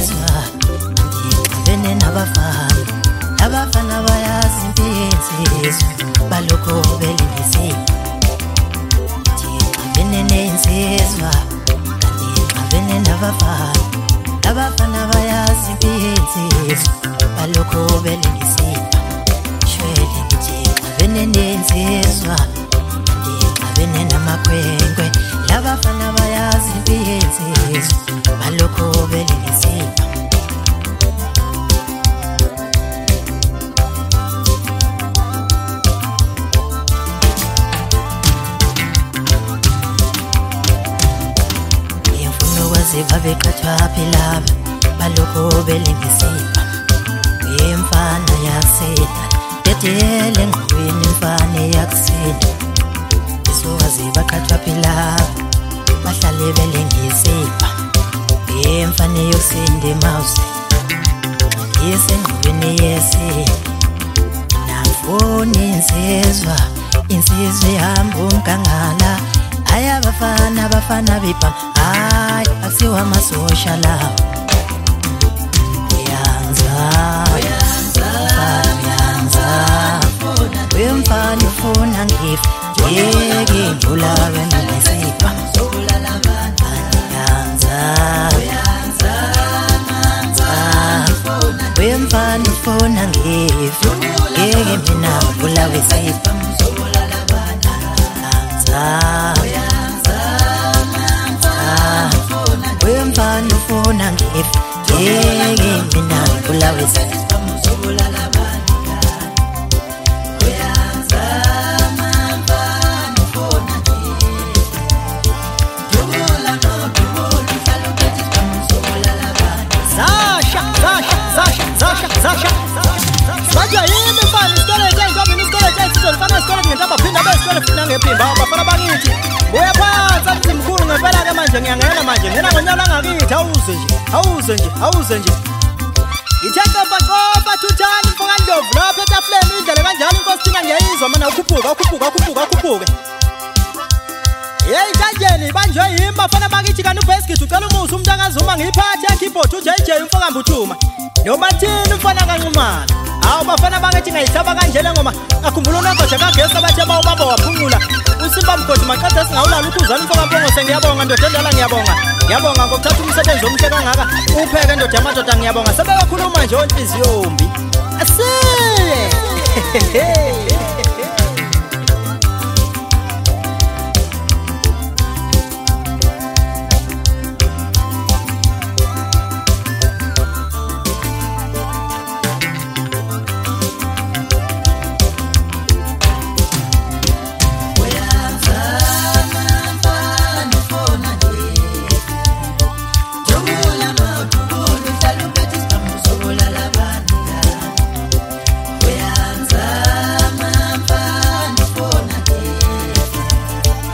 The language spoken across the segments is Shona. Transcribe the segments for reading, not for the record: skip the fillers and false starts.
insizwa ngicabene nabafana abafana bayazi insizwa balokho belingisi ngicabene nensizwa ngicabene nabafana abafana bayazi insizwa balokho belingisi shwele ngicabene nensizwa ngicabene namakhwenkwe labafana bayazi insizwa balokho belingisi babeqathwa philaba balokho belingisiba imfana yasina dedele ngqwini imfana yakusina isokazi baqathwa philaba bahlale belingisiba imfana yokusinde mouse isengqwini yesina nafuni insizwa ihamba umgangala aya bafana bipha hayi asiwa amasosha lawo uyanza wemfana ufuna ngifa yeke ngula wemsipha wemfana ufuna ngifa yeke mina ngula wesipha wemfana ufuna ngifa yeke mina ngula wesipha Zasha Saja yimi mfana isikole njengoba isikole sizolifana isikole ngentaba phinda besikole funa ngephimba abafana bakithi uyaphansa mthimkhulu ngempela ke manje ngiyangena manje ngena ngonyala ngakithi awuze nje ithethe baqoba thuthani mfoka Ndlovu lapha etafuleni indlela kanjalo inkosi thina ngiyayizwa mina ukhuphuke Hey kanjeni banjwe yimi bafana bakithi kanti ubheskithi ucela umuzi umuntu angazuma ngiphathe ekeyboard uJJ umfoka Mbuthuma noma thini mfana kanqumana awu bafana bakithi ngayihlaba kanjena ngoma akhumbula unongoje kagesi abathe bawubaba waphungula uSimba Mgodi maqedwe singawulala ukhuzana umfoka Mpongose ngiyabonga ndoda endala ngiyabonga ngokuthatha umsebenzi omhle kangaka upheke ndoda amadoda ngiyabonga sebekhuluma nje onhliziyo yombi asiye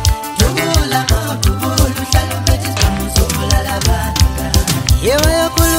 yewe